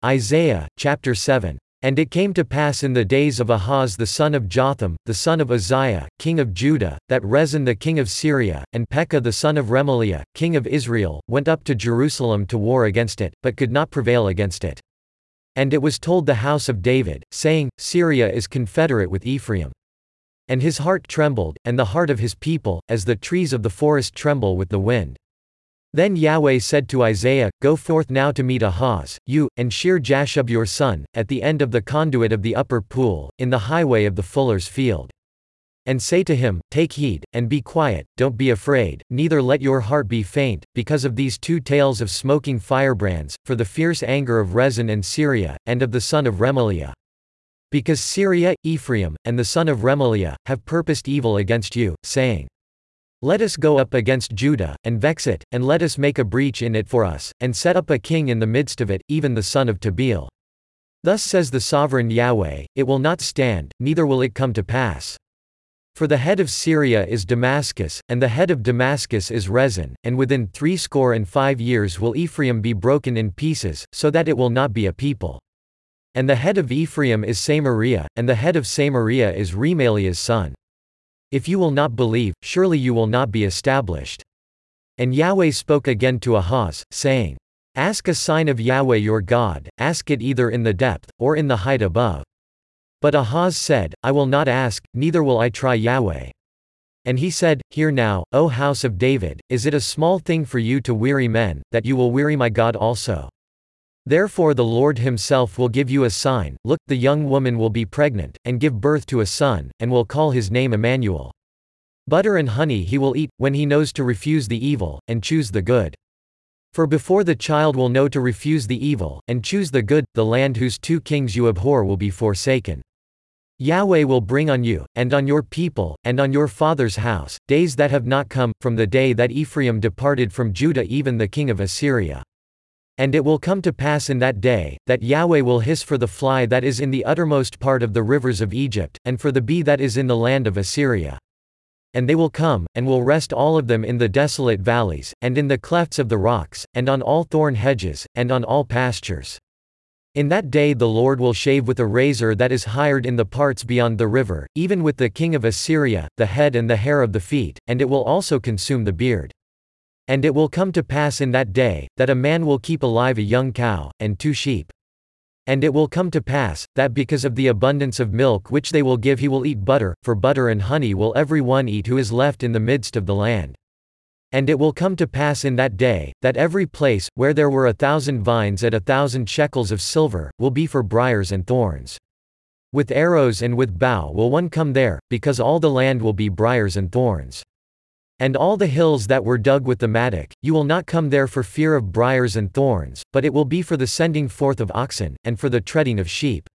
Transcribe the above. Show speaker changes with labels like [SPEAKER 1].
[SPEAKER 1] Isaiah, chapter 7. And it came to pass in the days of Ahaz the son of Jotham, the son of Uzziah, king of Judah, that Rezin the king of Syria, and Pekah the son of Remaliah, king of Israel, went up to Jerusalem to war against it, but could not prevail against it. And it was told the house of David, saying, Syria is confederate with Ephraim. And his heart trembled, and the heart of his people, as the trees of the forest tremble with the wind. Then Yahweh said to Isaiah, Go forth now to meet Ahaz, you, and Shear-Jashub your son, at the end of the conduit of the upper pool, in the highway of the fuller's field. And say to him, Take heed, and be quiet, don't be afraid, neither let your heart be faint, because of these two tales of smoking firebrands, for the fierce anger of Rezin and Syria, and of the son of Remaliah. Because Syria, Ephraim, and the son of Remaliah, have purposed evil against you, saying, Let us go up against Judah, and vex it, and let us make a breach in it for us, and set up a king in the midst of it, even the son of Tabeel. Thus says the sovereign Yahweh, It will not stand, neither will it come to pass. For the head of Syria is Damascus, and the head of Damascus is Rezin, and within 65 years will Ephraim be broken in pieces, so that it will not be a people. And the head of Ephraim is Samaria, and the head of Samaria is Remaliah's son. If you will not believe, surely you will not be established. And Yahweh spoke again to Ahaz, saying, Ask a sign of Yahweh your God, ask it either in the depth, or in the height above. But Ahaz said, I will not ask, neither will I try Yahweh. And he said, Hear now, O house of David, is it a small thing for you to weary men, that you will weary my God also? Therefore the Lord himself will give you a sign, look, the young woman will be pregnant, and give birth to a son, and will call his name Emmanuel. Butter and honey he will eat, when he knows to refuse the evil, and choose the good. For before the child will know to refuse the evil, and choose the good, the land whose two kings you abhor will be forsaken. Yahweh will bring on you, and on your people, and on your father's house, days that have not come, from the day that Ephraim departed from Judah even the king of Assyria. And it will come to pass in that day, that Yahweh will hiss for the fly that is in the uttermost part of the rivers of Egypt, and for the bee that is in the land of Assyria. And they will come, and will rest all of them in the desolate valleys, and in the clefts of the rocks, and on all thorn hedges, and on all pastures. In that day the Lord will shave with a razor that is hired in the parts beyond the river, even with the king of Assyria, the head and the hair of the feet, and it will also consume the beard. And it will come to pass in that day, that a man will keep alive a young cow, and 2 sheep. And it will come to pass, that because of the abundance of milk which they will give he will eat butter, for butter and honey will every one eat who is left in the midst of the land. And it will come to pass in that day, that every place, where there were 1,000 vines at 1,000 shekels of silver, will be for briars and thorns. With arrows and with bow will one come there, because all the land will be briars and thorns. And all the hills that were dug with the mattock, you will not come there for fear of briars and thorns, but it will be for the sending forth of oxen, and for the treading of sheep.